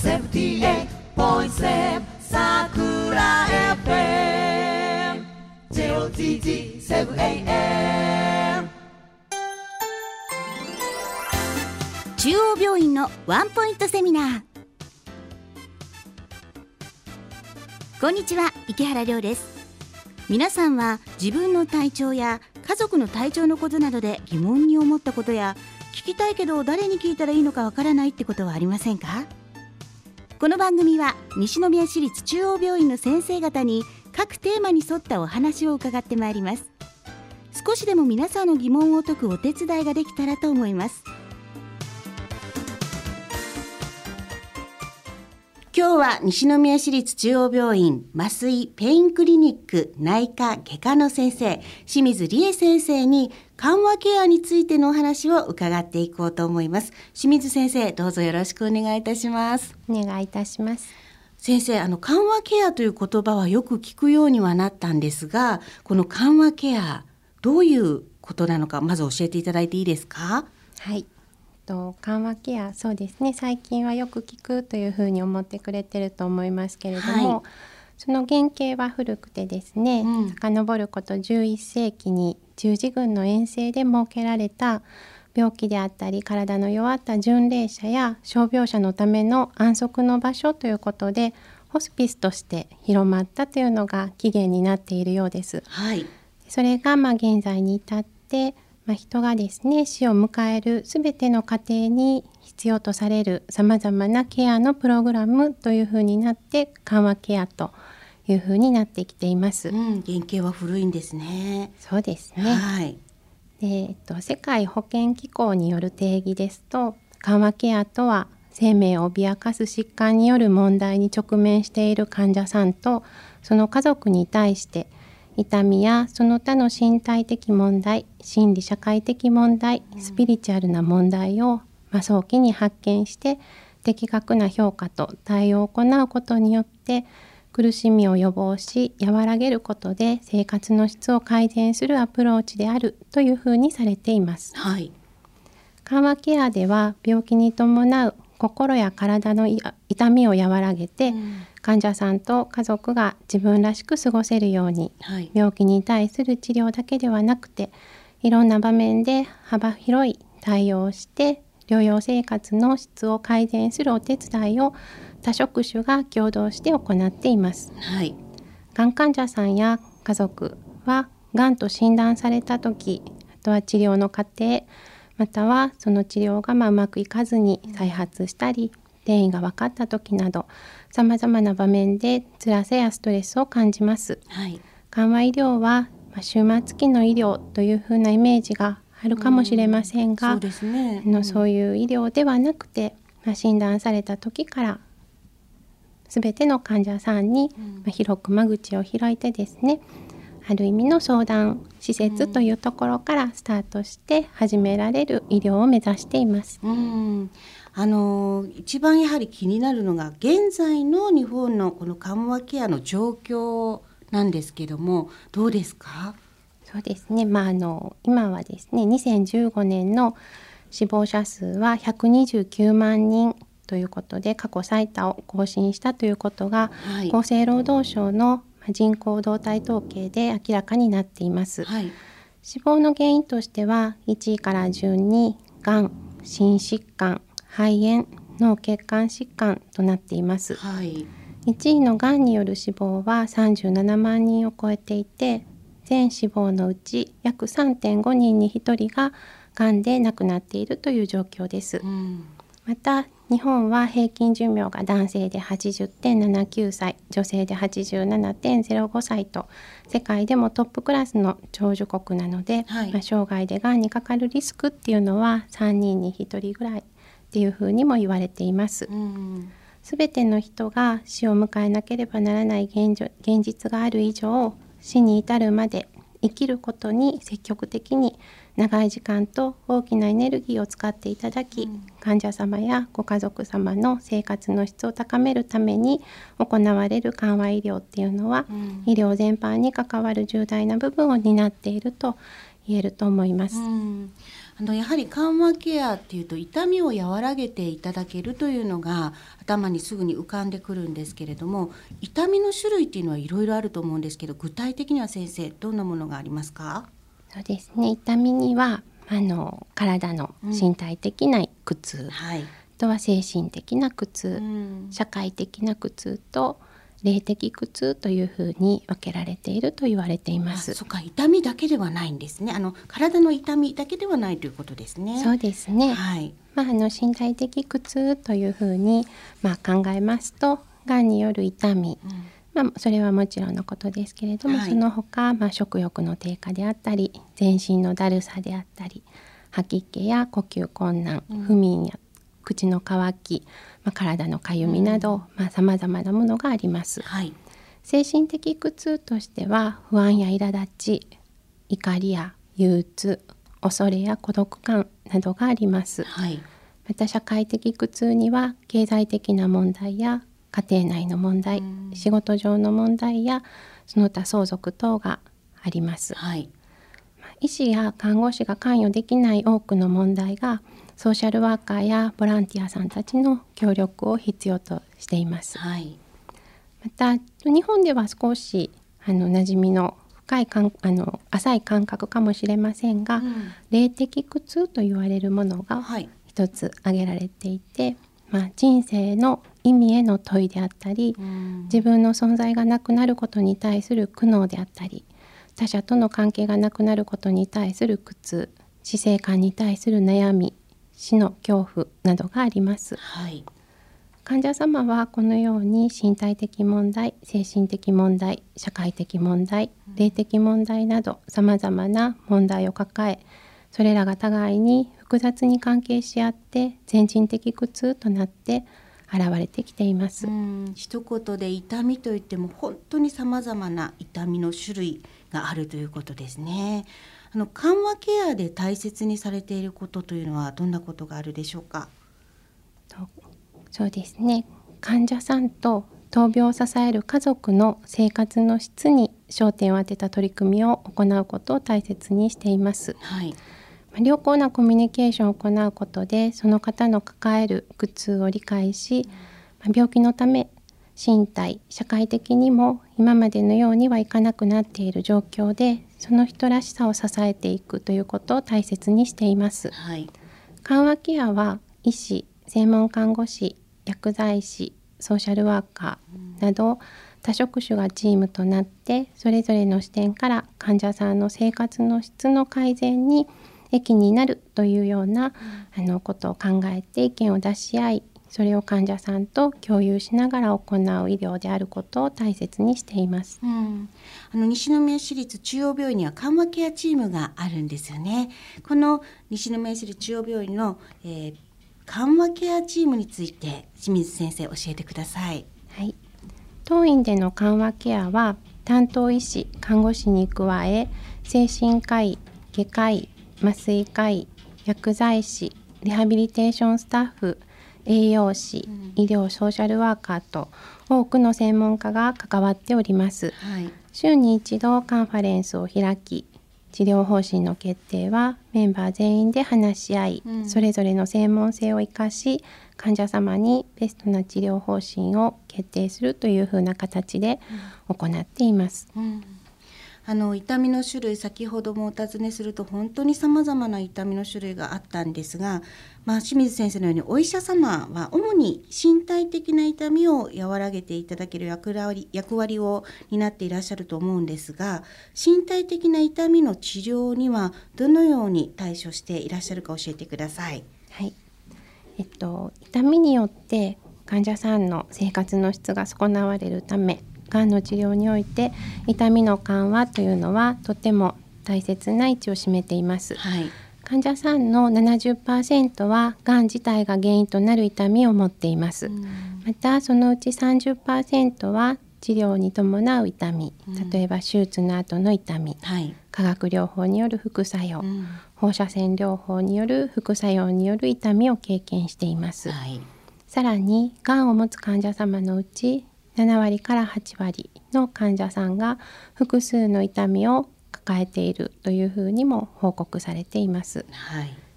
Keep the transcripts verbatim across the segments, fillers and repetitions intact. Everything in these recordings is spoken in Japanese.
セブンティーエイトポイントセブン さくら エフエム ジェイオーティーティーセブンエーエム中央病院のワンポイントセミナー。こんにちは、池原亮です。皆さんは自分の体調や家族の体調のことなどで疑問に思ったことや、聞きたいけど誰に聞いたらいいのかわからないってことはありませんか？この番組は西宮市立中央病院の先生方に各テーマに沿ったお話を伺ってまいります。少しでも皆さんの疑問を解くお手伝いができたらと思います。今日は西宮市立中央病院麻酔ペインクリニック内科外科の先生、清水理恵先生に緩和ケアについてのお話を伺っていこうと思います。清水先生、どうぞよろしくお願いいたします。 お願いいたします。 先生、あの緩和ケアという言葉はよく聞くようにはなったんですが、この緩和ケア、どういうことなのか、まず教えていただいていいですか？ はい、と緩和ケア、そうですね、最近はよく聞くというふうに思ってくれてると思いますけれども、はい、その原型は古くてですね、うん、遡ることじゅういっせいきに十字軍の遠征で設けられた病気であったり体の弱った巡礼者や傷病者のための安息の場所ということでホスピスとして広まったというのが起源になっているようです。はい、それがまあ現在に至ってまあ、人がですね死を迎えるすべての過程に必要とされるさまざまなケアのプログラムというふうになって緩和ケアというふうになってきています。うん、 原型は古いんですね。 そうですね。はい、で、えっと、世界保健機構による定義ですと、緩和ケアとは生命を脅かす疾患による問題に直面している患者さんとその家族に対して痛みやその他の身体的問題、心理社会的問題、スピリチュアルな問題を、まあ、早期に発見して的確な評価と対応を行うことによって苦しみを予防し和らげることで生活の質を改善するアプローチであるというふうにされています。はい、緩和ケアでは病気に伴う心や体の痛みを和らげて、うん、患者さんと家族が自分らしく過ごせるように、はい、病気に対する治療だけではなくていろんな場面で幅広い対応をして療養生活の質を改善するお手伝いを多職種が共同して行っています。はい、がん患者さんや家族はがんと診断された時、あとは治療の過程、またはその治療がまあうまくいかずに再発したり、転移が分かった時などさまざまな場面で辛さやストレスを感じます。はい、緩和医療は、まあ、終末期の医療というふうなイメージがあるかもしれませんが、そうですね、あのそういう医療ではなくて、まあ、診断された時からすべての患者さんに、まあ、広く間口を開いてですね、ある意味の相談施設というところからスタートして始められる医療を目指しています。 うん、あの一番やはり気になるのが現在の日本のこの緩和ケアの状況なんですけども、どうですか？ そうですね、まあ、あの今はですねにせんじゅうごねんの死亡者数はひゃくにじゅうきゅうまんにんということで過去最多を更新したということが、はい、厚生労働省の人口動態統計で明らかになっています。はい、死亡の原因としてはいちいから順にがん、心疾患、肺炎、脳血管疾患となっています。はい、いちいのがんによる死亡はさんじゅうななまんにんを超えていて、全死亡のうち約 さんてんごにんにひとりががんで亡くなっているという状況です。うん、また日本は平均寿命が男性で はちじゅってんななきゅうさい、女性で はちじゅうななてんぜろごさいと世界でもトップクラスの長寿国なので、はい、まあ、生涯でがんにかかるリスクっていうのはさんにんにひとりぐらいっていうふうにも言われています。すべての人が死を迎えなければならない現状、現実がある以上、死に至るまで生きることに積極的に長い時間と大きなエネルギーを使っていただき、うん、患者様やご家族様の生活の質を高めるために行われる緩和医療っていうのは、うん、医療全般に関わる重大な部分を担っていると言えると思います。うん、 あのやはり緩和ケアっていうと痛みを和らげていただけるというのが頭にすぐに浮かんでくるんですけれども、痛みの種類っていうのはいろいろあると思うんですけど、具体的には先生どんなものがありますか？ そうですね、痛みにはあの体の身体的な苦痛、うん、はい、あとは精神的な苦痛、うん、社会的な苦痛と霊的苦痛というふうに分けられていると言われています。 あ、そっか、痛みだけではないんですね。あの体の痛みだけではないということですね。 そうですね、 はい、 まあ、あの身体的苦痛というふうに、まあ、考えますと、がんによる痛み、うん、まあ、それはもちろんのことですけれども、はい、その他、まあ、食欲の低下であったり、全身のだるさであったり、吐き気や呼吸困難、うん、不眠や口の渇き、まあ、体のかゆみなど、さまざ、まなものがあります、はい、精神的苦痛としては不安や苛立ち、怒りや憂鬱、恐れや孤独感などがあります、はい、また社会的苦痛には経済的な問題や家庭内の問題、仕事上の問題やその他相続等があります、はい、医師や看護師が関与できない多くの問題がソーシャルワーカーやボランティアさんたちの協力を必要としています、はい、また日本では少しあの馴染みの深いかんあの浅い感覚かもしれませんが、うん、霊的苦痛と言われるものが一つ挙げられていて、まあ、人生の意味への問いであったり、うん、自分の存在がなくなることに対する苦悩であったり、他者との関係がなくなることに対する苦痛、死生観に対する悩み、死の恐怖などがあります、はい、患者様はこのように身体的問題、精神的問題、社会的問題、霊的問題などさまざまな問題を抱え、それらが互いに複雑に関係し合って全人的苦痛となって現れてきています。 うん、一言で痛みといっても本当にさまざまな痛みの種類があるということですね。あの緩和ケアで大切にされていることというのはどんなことがあるでしょうか？ そうですね、患者さんと闘病を支える家族の生活の質に焦点を当てた取り組みを行うことを大切にしています、はい、良好なコミュニケーションを行うことでその方の抱える苦痛を理解し、病気のため身体、社会的にも今までのようにはいかなくなっている状況でその人らしさを支えていくということを大切にしています、はい、緩和ケアは医師、専門看護師、薬剤師、ソーシャルワーカーなど多職種がチームとなってそれぞれの視点から患者さんの生活の質の改善に益になるというような、うん、あのことを考えて意見を出し合い、それを患者さんと共有しながら行う医療であることを大切にしています、 うん、あの西宮市立中央病院には緩和ケアチームがあるんですよね。この西宮市立中央病院の、えー、緩和ケアチームについて清水先生教えてください。 はい、当院での緩和ケアは担当医師、看護師に加え精神科医、外科医、麻酔科医、薬剤師、リハビリテーションスタッフ、栄養士、うん、医療ソーシャルワーカーと多くの専門家が関わっております、はい、週に一度カンファレンスを開き、治療方針の決定はメンバー全員で話し合い、うん、それぞれの専門性を生かし患者様にベストな治療方針を決定するというふうな形で行っています、 うんうん、あの痛みの種類、先ほどもお尋ねすると本当にさまざまな痛みの種類があったんですが、まあ、清水先生のようにお医者様は主に身体的な痛みを和らげていただける役割、役割を担っていらっしゃると思うんですが、身体的な痛みの治療にはどのように対処していらっしゃるか教えてください。 はい、えっと、痛みによって患者さんの生活の質が損なわれるため、がんの治療において痛みの緩和というのはとても大切な位置を占めています、はい、患者さんの ななじゅっパーセント はがん自体が原因となる痛みを持っています。またそのうち さんじゅっパーセント は治療に伴う痛み、例えば手術の後の痛み、はい、化学療法による副作用、うん、放射線療法による副作用による痛みを経験しています、はい、さらにがんを持つ患者様のうちななわりからはちわりの患者さんが複数の痛みを抱えているというふうにも報告されています、はい、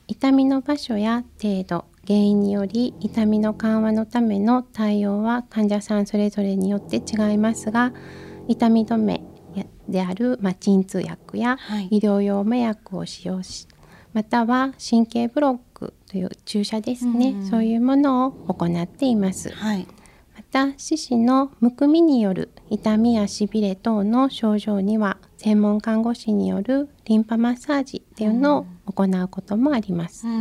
痛みの場所や程度、原因により痛みの緩和のための対応は患者さんそれぞれによって違いますが、痛み止めである、まあ、鎮痛薬や医療用麻薬を使用し、または神経ブロックという注射ですね、うん、そういうものを行っています、はい、また四肢のむくみによる痛みやしびれ等の症状には専門看護師によるリンパマッサージっていうのを行うこともあります、うんうん、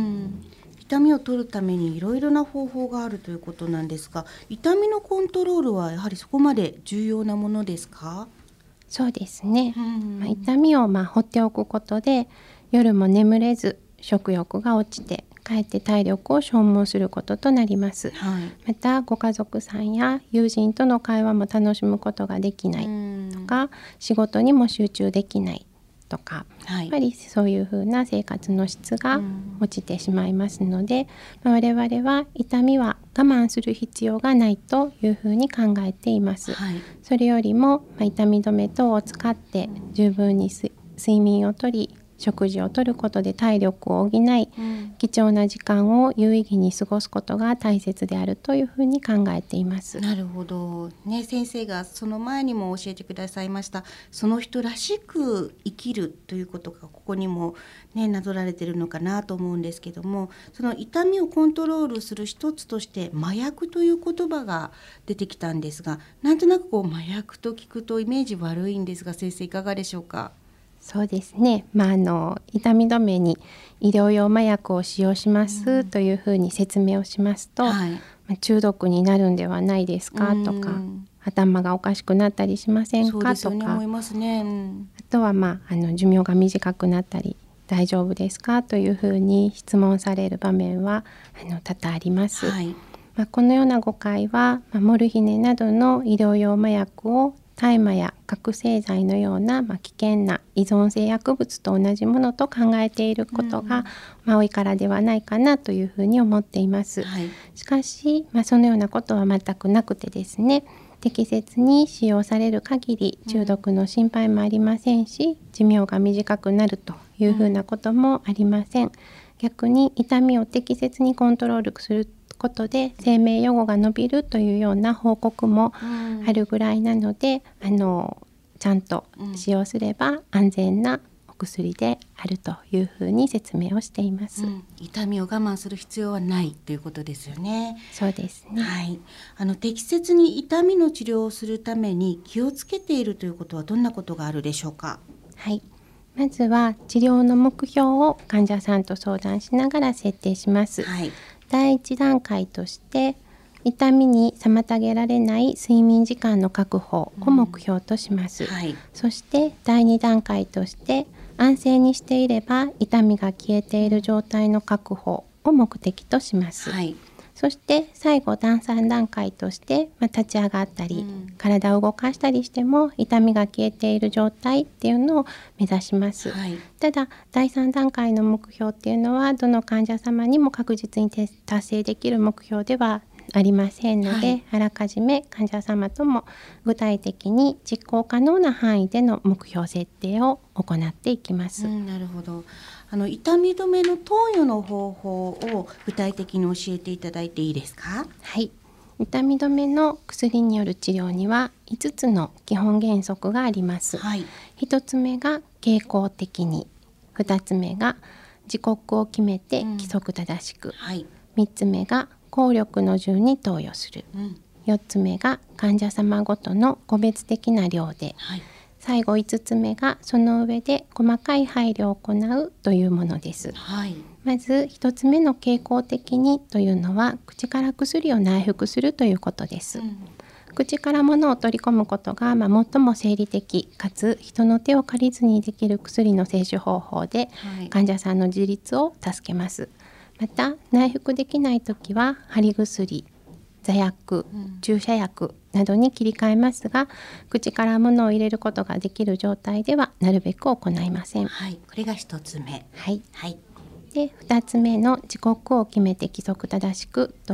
痛みを取るためにいろいろな方法があるということなんですが、痛みのコントロールはやはりそこまで重要なものですか？ そうですね、うんまあ、痛みをまあ放っておくことで夜も眠れず食欲が落ちてかえって体力を消耗することとなります、はい、またご家族さんや友人との会話も楽しむことができないとか、仕事にも集中できないとか、はい、やっぱりそういうふうな生活の質が落ちてしまいますので、まあ、我々は痛みは我慢する必要がないというふうに考えています、はい、それよりも、まあ、痛み止め等を使って十分に睡眠をとり食事をとることで体力を補い、うん、貴重な時間を有意義に過ごすことが大切であるというふうに考えています。 なるほど、ね、先生がその前にも教えてくださいましたその人らしく生きるということがここにも、ね、なぞられているのかなと思うんですけども、その痛みをコントロールする一つとして麻薬という言葉が出てきたんですが、なんとなくこう麻薬と聞くとイメージ悪いんですが、先生いかがでしょうか？ そうですね、まあ、あの痛み止めに医療用麻薬を使用しますというふうに説明をしますと、はいまあ、中毒になるんではないですかとか、頭がおかしくなったりしませんかとか、そうですよね、思いますね、うん、あとは、まあ、あの寿命が短くなったり大丈夫ですかというふうに質問される場面はあの多々あります、はいまあ、このような誤解は、まあ、モルヒネなどの医療用麻薬を大麻や覚醒剤のような、まあ、危険な依存性薬物と同じものと考えていることが、うんまあ、多いからではないかなというふうに思っています、はい、しかし、まあ、そのようなことは全くなくてですね、適切に使用される限り中毒の心配もありませんし、寿命が短くなるというふうなこともありません、うん、逆に痛みを適切にコントロールすることで生命予後が伸びるというような報告もあるぐらいなので、うん、あのちゃんと使用すれば安全なお薬であるというふうに説明をしています、うん、 痛みを我慢する必要はないということですよね。 そうですね、 はい、あの適切に痛みの治療をするために気をつけているということはどんなことがあるでしょうか？ はい、まずは治療の目標を患者さんと相談しながら設定します、はい、第一段階として痛みに妨げられない睡眠時間の確保を目標とします、うんはい、そして第二段階として安静にしていれば痛みが消えている状態の確保を目的とします、はい、そして最後第三段階として、まあ、立ち上がったり、うん、体を動かしたりしても痛みが消えている状態っていうのを目指します、はい、ただだいさん段階の目標っていうのはどの患者様にも確実に達成できる目標ではありませんので、はい、あらかじめ患者様とも具体的に実行可能な範囲での目標設定を行っていきます、うん、 なるほど。あの痛み止めの投与の方法を具体的に教えていただいていいですか？ はい、痛み止めの薬による治療にはいつつの基本原則があります、はい、ひとつめが傾向的に、ふたつめが時刻を決めて規則正しく、うんはい、みっつめが効力の順に投与する、うん、よっつめが患者様ごとの個別的な量で、はい、最後いつつめがその上で細かい配慮を行うというものです、はい、まずひとつめの傾向的にというのは口から薬を内服するということです、うん、口から物を取り込むことが、まあ、最も生理的かつ人の手を借りずにできる薬の摂取方法で、はい、患者さんの自立を助けます。また内服できないときは貼り薬、座薬、注射薬などに切り替えますが、口から物を入れることができる状態ではなるべく行いません、 はい、これがひとつめ、 はいはい、でふたつめの時刻を決めて規則正しくとは、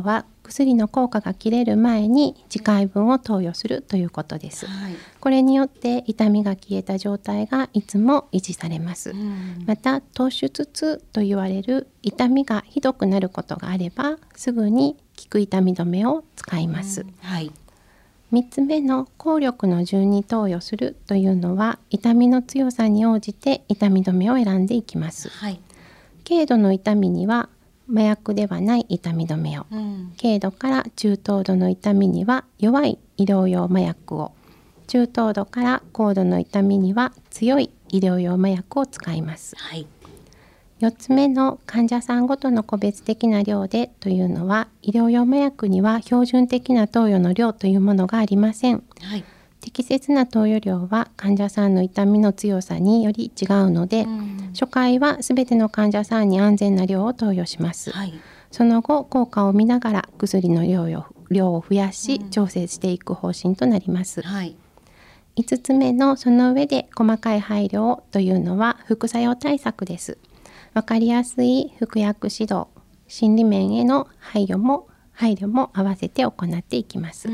薬の効果が切れる前に次回分を投与するということです、はい、これによって痛みが消えた状態がいつも維持されます、うん、また突出痛と言われる痛みがひどくなることがあればすぐに効く痛み止めを使います、うん、はい、みっつめの効力の順に投与するというのは痛みの強さに応じて痛み止めを選んでいきます、はい、軽度の痛みには麻薬ではない痛み止めを、うん、軽度から中等度の痛みには弱い医療用麻薬を、中等度から高度の痛みには強い医療用麻薬を使います、はい、よっつめの患者さんごとの個別的な量でというのは医療用麻薬には標準的な投与の量というものがありません、はい、適切な投与量は患者さんの痛みの強さにより違うので、うん、初回はすべての患者さんに安全な量を投与します、はい、その後効果を見ながら薬の量を、量を増やし、うん、調整していく方針となります、はい、いつつめのその上で細かい配慮をというのは副作用対策です。わかりやすい服薬指導、心理面への配慮も配慮も合わせて行っていきます、うん、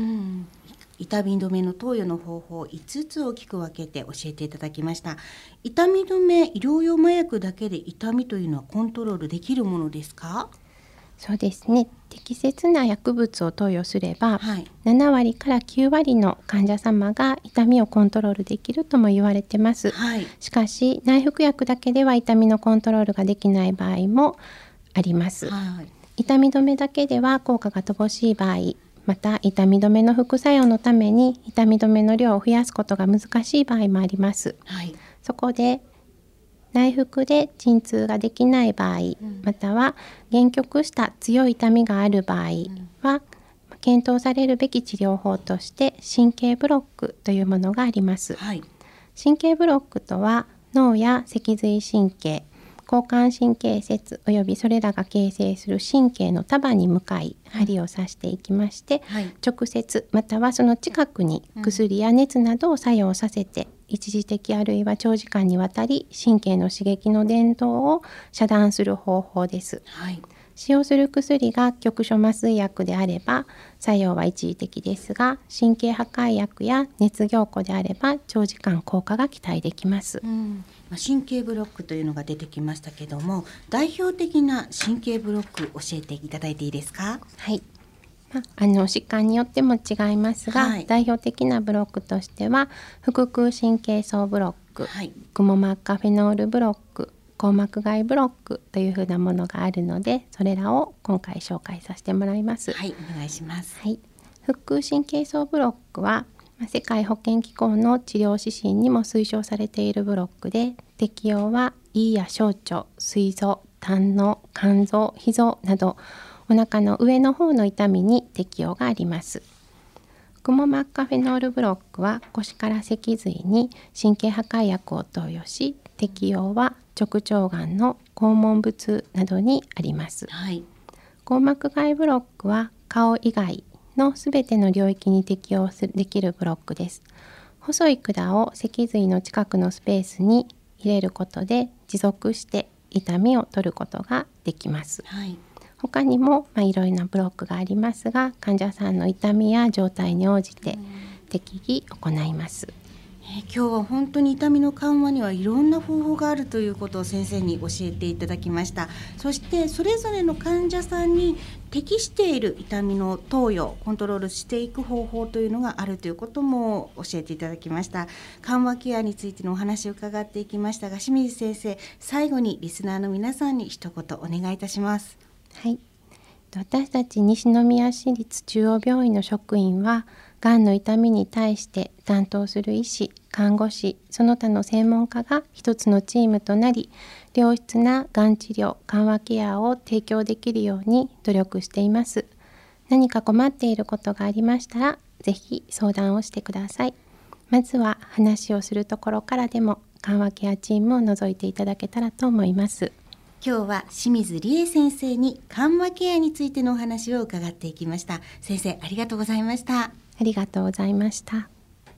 痛み止めの投与の方法いつつ大きく分けて教えていただきました。痛み止め、医療用麻薬だけで痛みというのはコントロールできるものですか？ そうですね、適切な薬物を投与すれば、はい、ななわりからきゅうわりの患者様が痛みをコントロールできるとも言われてます、はい、しかし内服薬だけでは痛みのコントロールができない場合もあります、はい、痛み止めだけでは効果が乏しい場合、また痛み止めの副作用のために痛み止めの量を増やすことが難しい場合もあります、はい、そこで内服で鎮痛ができない場合、うん、または限局した強い痛みがある場合は、うん、検討されるべき治療法として神経ブロックというものがあります、はい、神経ブロックとは脳や脊髄神経、交感神経節およびそれらが形成する神経の束に向かい針を刺していきまして、はい、直接またはその近くに薬や熱などを作用させて、うん、一時的あるいは長時間にわたり神経の刺激の伝導を遮断する方法です、はい、使用する薬が局所麻酔薬であれば作用は一時的ですが、神経破壊薬や熱凝固であれば長時間効果が期待できます、うん、 神経ブロックというのが出てきましたけども、代表的な神経ブロック教えていただいていいですか？ はい、あの疾患によっても違いますが、はい、代表的なブロックとしては腹腔神経層ブロック、はい、クモ膜下フェノールブロック、硬膜外ブロックというふうなものがあるので、それらを今回紹介させてもらいます。 はい、お願いします。 はい、腹腔神経層ブロックは世界保健機構の治療指針にも推奨されているブロックで、適用は胃や小腸、膵臓、胆の、肝臓、脾臓などお腹の上の方の痛みに適用があります。クモ膜下フェノールブロックは腰から脊髄に神経破壊薬を投与し、適用は直腸がんの肛門部痛などにあります、はい、硬膜外ブロックは顔以外のすべての領域に適用できるブロックです。細い管を脊髄の近くのスペースに入れることで持続して痛みを取ることができます、はい、他にも、まあ、いろいろなブロックがありますが、患者さんの痛みや状態に応じて適宜行います。 えー、今日は本当に痛みの緩和にはいろんな方法があるということを先生に教えていただきました。そしてそれぞれの患者さんに適している痛みの投与、コントロールしていく方法というのがあるということも教えていただきました。緩和ケアについてのお話を伺っていきましたが、清水先生、最後にリスナーの皆さんに一言お願いいたします。 はい、私たち西宮市立中央病院の職員は、がんの痛みに対して担当する医師、看護師、その他の専門家が一つのチームとなり、良質ながん治療、緩和ケアを提供できるように努力しています。何か困っていることがありましたら、ぜひ相談をしてください。まずは話をするところからでも緩和ケアチームを除いていただけたらと思います。 今日は清水理恵先生に緩和ケアについてのお話を伺っていきました。先生、ありがとうございました。 ありがとうございました。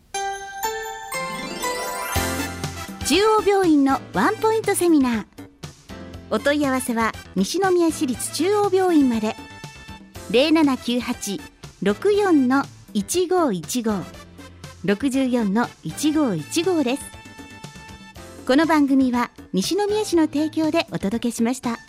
中央病院のワンポイントセミナー。お問い合わせは西宮市立中央病院まで。 ゼロななきゅうはち ろくよん いちごいちご ろくよん いちごいちごです。この番組は西宮市の提供でお届けしました。